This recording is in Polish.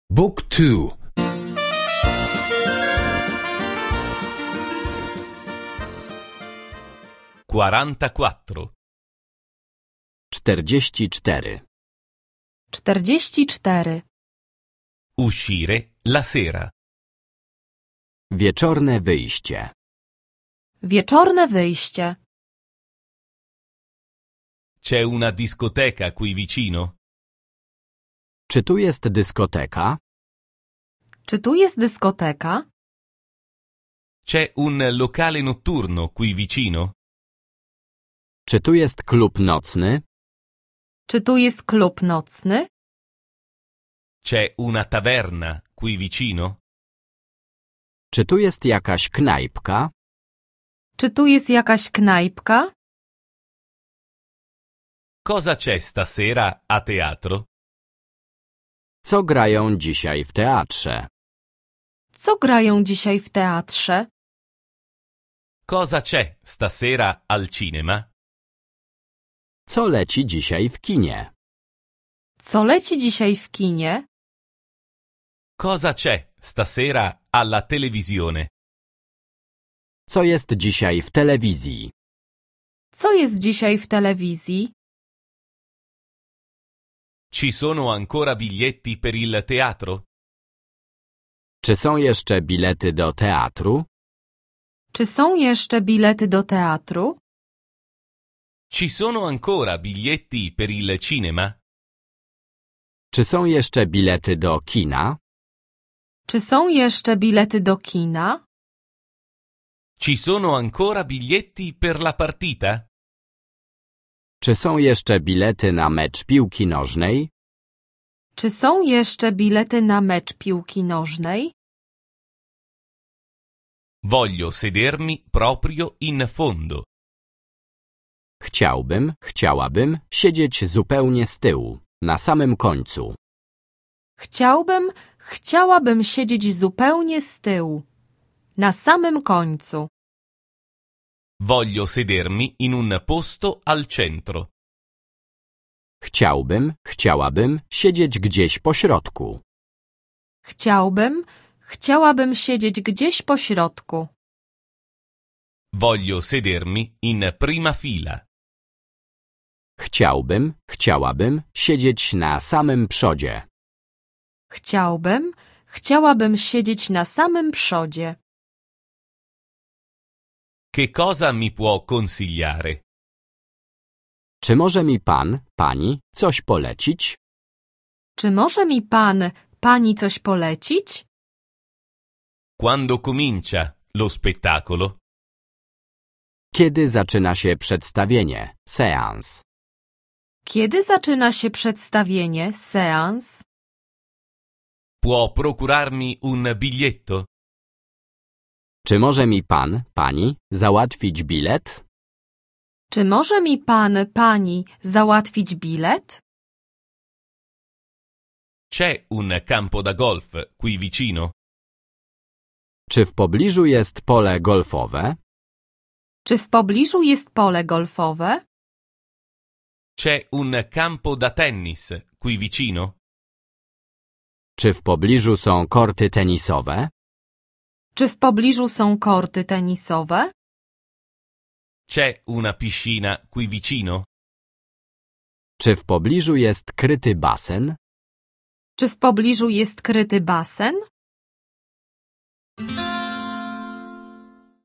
Book 2. 44. 44. 44. Uscire la sera. Wieczorne wyjście. Wieczorne wyjście. C'è una discoteca qui vicino? Czy tu jest dyskoteka? Czy tu jest dyskoteka? C'è un locale notturno qui vicino? Czy tu jest klub nocny? Czy tu jest klub nocny? C'è una taverna qui vicino? Czy tu jest jakaś knajpka? Czy tu jest jakaś knajpka? Cosa c'è stasera a teatro? Co grają dzisiaj w teatrze? Co grają dzisiaj w teatrze? Cosa c'è stasera al cinema? Co leci dzisiaj w kinie? Co leci dzisiaj w kinie? Cosa c'è stasera alla televisione? Co jest dzisiaj w telewizji? Co jest dzisiaj w telewizji? Ci sono ancora biglietti per il teatro? Czy są jeszcze bilety do teatru? Czy są jeszcze bilety do teatru? Ci sono ancora biglietti per il cinema? Czy są jeszcze bilety do kina? Czy są jeszcze bilety do kina? Ci sono ancora biglietti per la partita? Czy są jeszcze bilety na mecz piłki nożnej? Czy są jeszcze bilety na mecz piłki nożnej? Voglio sedermi proprio in fondo. Chciałabym siedzieć zupełnie z tyłu, na samym końcu. Chciałabym siedzieć zupełnie z tyłu, na samym końcu. Voglio sedermi in un posto al centro. Chciałabym siedzieć gdzieś po środku. Chciałabym siedzieć gdzieś po środku. Voglio sedermi in prima fila. Chciałabym siedzieć na samym przodzie. Chciałabym siedzieć na samym przodzie. Che cosa mi può consigliare? Czy może mi pani coś polecić? Czy może mi pani coś polecić? Quando comincia lo spettacolo? Kiedy zaczyna się przedstawienie, seans? Kiedy zaczyna się przedstawienie, seans? Può procurarmi un biglietto? Czy może mi pani załatwić bilet? Czy może mi pani załatwić bilet? C'è un campo da golf qui vicino? Czy w pobliżu jest pole golfowe? Czy w pobliżu jest pole golfowe? C'è un campo da tennis qui vicino? Czy w pobliżu są korty tenisowe? Czy w pobliżu są korty tenisowe? C'è una piscina qui vicino? Czy w pobliżu jest kryty basen? Czy w pobliżu jest kryty basen?